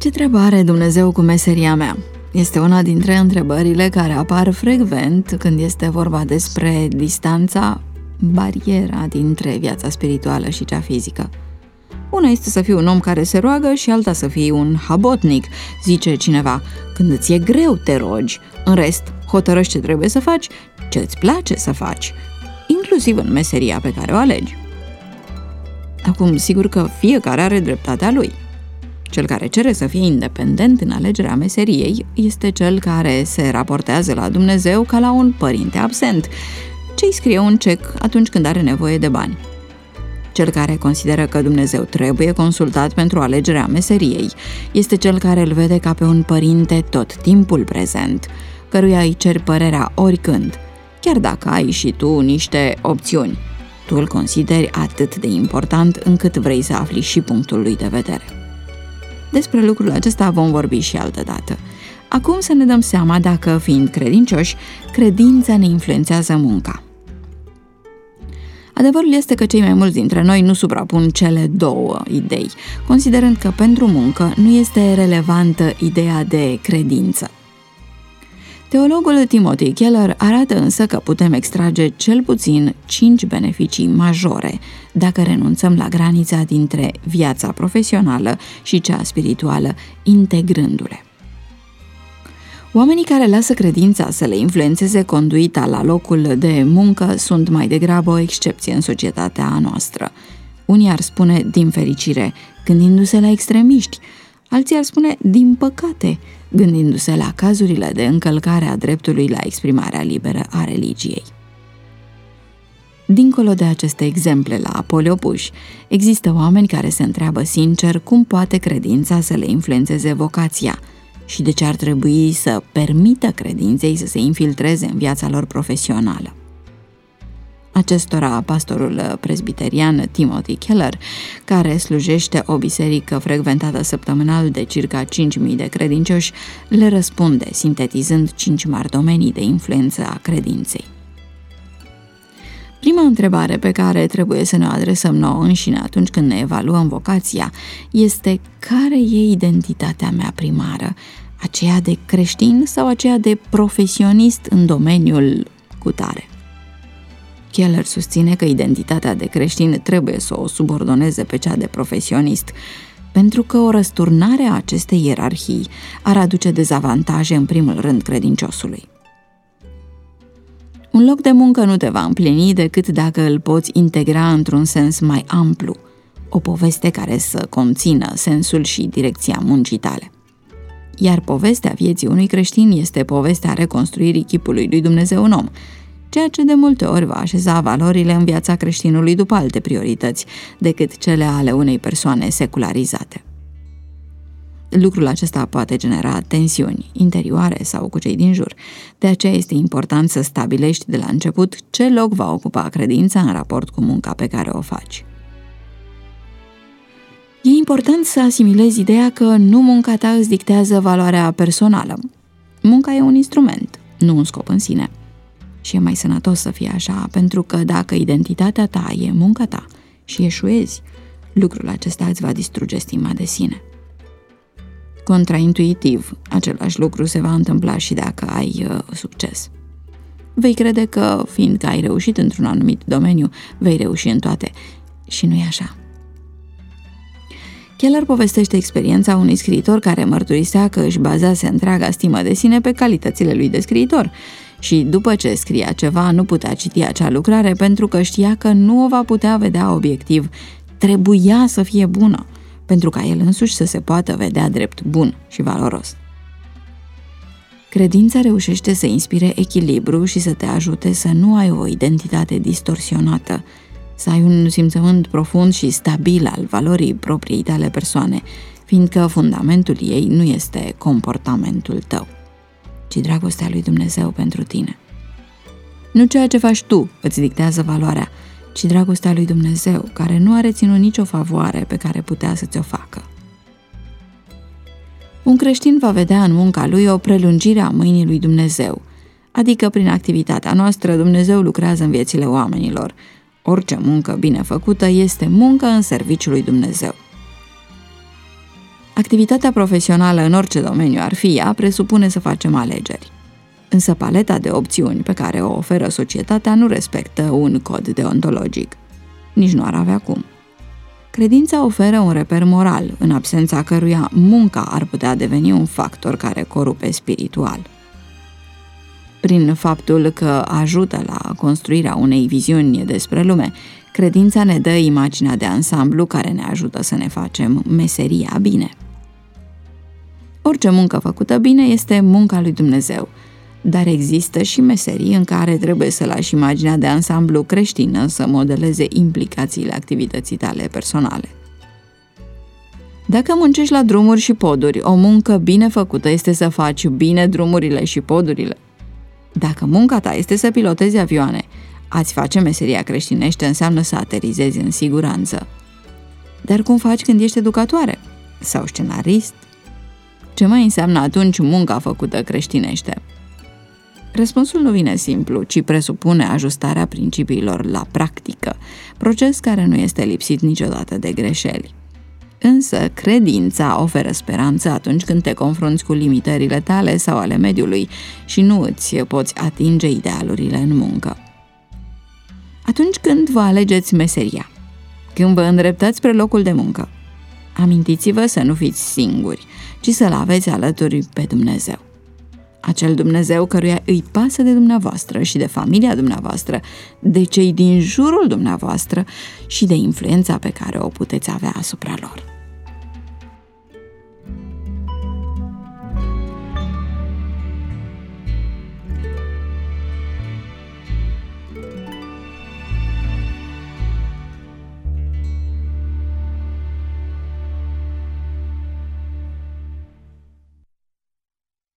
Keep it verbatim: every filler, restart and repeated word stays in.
Ce treabă are Dumnezeu cu meseria mea? Este una dintre întrebările care apar frecvent când este vorba despre distanța, bariera dintre viața spirituală și cea fizică. Una este să fii un om care se roagă și alta să fii un habotnic, zice cineva. Când îți e greu, te rogi, în rest, hotărăști ce trebuie să faci, ce îți place să faci, inclusiv în meseria pe care o alegi. Acum, sigur că fiecare are dreptatea lui. Cel care cere să fie independent în alegerea meseriei este cel care se raportează la Dumnezeu ca la un părinte absent, ce îi scrie un cec atunci când are nevoie de bani. Cel care consideră că Dumnezeu trebuie consultat pentru alegerea meseriei este cel care îl vede ca pe un părinte tot timpul prezent, căruia îi ceri părerea oricând, chiar dacă ai și tu niște opțiuni. Tu îl consideri atât de important încât vrei să afli și punctul lui de vedere. Despre lucrul acesta vom vorbi și altă dată. Acum să ne dăm seama dacă, fiind credincioși, credința ne influențează munca. Adevărul este că cei mai mulți dintre noi nu suprapun cele două idei, considerând că pentru muncă nu este relevantă ideea de credință. Teologul Timothy Keller arată însă că putem extrage cel puțin cinci beneficii majore dacă renunțăm la granița dintre viața profesională și cea spirituală, integrându-le. Oamenii care lasă credința să le influențeze conduita la locul de muncă sunt mai degrabă o excepție în societatea noastră. Unii ar spune, din fericire, gândindu-se la extremiști, alții ar spune, din păcate, gândindu-se la cazurile de încălcare a dreptului la exprimarea liberă a religiei. Dincolo de aceste exemple la poli opuși, există oameni care se întreabă sincer cum poate credința să le influențeze vocația și de ce ar trebui să permită credinței să se infiltreze în viața lor profesională. Acestora, pastorul presbiterian Timothy Keller, care slujește o biserică frecventată săptămânal de circa cinci mii de credincioși, le răspunde, sintetizând cinci mari domenii de influență a credinței. Prima întrebare pe care trebuie să ne adresăm nouă înșine atunci când ne evaluăm vocația este: care e identitatea mea primară? Aceea de creștin sau aceea de profesionist în domeniul cutare? Keller susține că identitatea de creștin trebuie să o subordoneze pe cea de profesionist, pentru că o răsturnare a acestei ierarhii ar aduce dezavantaje în primul rând credinciosului. Un loc de muncă nu te va împlini decât dacă îl poți integra într-un sens mai amplu, o poveste care să conțină sensul și direcția muncii tale. Iar povestea vieții unui creștin este povestea reconstruirii chipului lui Dumnezeu în om, ceea ce de multe ori va așeza valorile în viața creștinului după alte priorități decât cele ale unei persoane secularizate. Lucrul acesta poate genera tensiuni interioare sau cu cei din jur, de aceea este important să stabilești de la început ce loc va ocupa credința în raport cu munca pe care o faci. E important să asimilezi ideea că nu munca ta îți dictează valoarea personală. Munca e un instrument, nu un scop în sine. Și e mai sănătos să fie așa, pentru că dacă identitatea ta e munca ta și eșuezi, lucrul acesta îți va distruge stima de sine. Contraintuitiv, același lucru se va întâmpla și dacă ai uh, succes. Vei crede că, fiindcă ai reușit într-un anumit domeniu, vei reuși în toate. Și nu e așa. Keller povestește experiența unui scriitor care mărturisea că își bazase întreaga stimă de sine pe calitățile lui de scriitor și după ce scria ceva nu putea citi acea lucrare pentru că știa că nu o va putea vedea obiectiv. Trebuia să fie bună, pentru ca el însuși să se poată vedea drept bun și valoros. Credința reușește să inspire echilibru și să te ajute să nu ai o identitate distorsionată, să ai un simțământ profund și stabil al valorii propriei tale persoane, fiindcă fundamentul ei nu este comportamentul tău, ci dragostea lui Dumnezeu pentru tine. Nu ceea ce faci tu îți dictează valoarea, ci dragostea lui Dumnezeu, care nu a reținut nicio favoare pe care putea să ți-o facă. Un creștin va vedea în munca lui o prelungire a mâinii lui Dumnezeu, adică prin activitatea noastră Dumnezeu lucrează în viețile oamenilor. Orice muncă bine făcută este muncă în serviciul lui Dumnezeu. Activitatea profesională în orice domeniu ar fi ea presupune să facem alegeri. Însă paleta de opțiuni pe care o oferă societatea nu respectă un cod deontologic. Nici nu ar avea cum. Credința oferă un reper moral, în absența căruia munca ar putea deveni un factor care corupe spiritual. Prin faptul că ajută la construirea unei viziuni despre lume, credința ne dă imaginea de ansamblu care ne ajută să ne facem meseria bine. Orice muncă făcută bine este munca lui Dumnezeu, dar există și meserii în care trebuie să lași imaginea de ansamblu creștină să modeleze implicațiile activității tale personale. Dacă muncești la drumuri și poduri, o muncă bine făcută este să faci bine drumurile și podurile. Dacă munca ta este să pilotezi avioane, a-ți face meseria creștinește înseamnă să aterizezi în siguranță. Dar cum faci când ești educatoare? Sau scenarist? Ce mai înseamnă atunci munca făcută creștinește? Răspunsul nu vine simplu, ci presupune ajustarea principiilor la practică, proces care nu este lipsit niciodată de greșeli. Însă, credința oferă speranță atunci când te confrunți cu limitările tale sau ale mediului și nu îți poți atinge idealurile în muncă. Atunci când vă alegeți meseria, când vă îndreptați spre locul de muncă, amintiți-vă să nu fiți singuri, ci să-L aveți alături pe Dumnezeu. Acel Dumnezeu căruia îi pasă de dumneavoastră și de familia dumneavoastră, de cei din jurul dumneavoastră și de influența pe care o puteți avea asupra lor.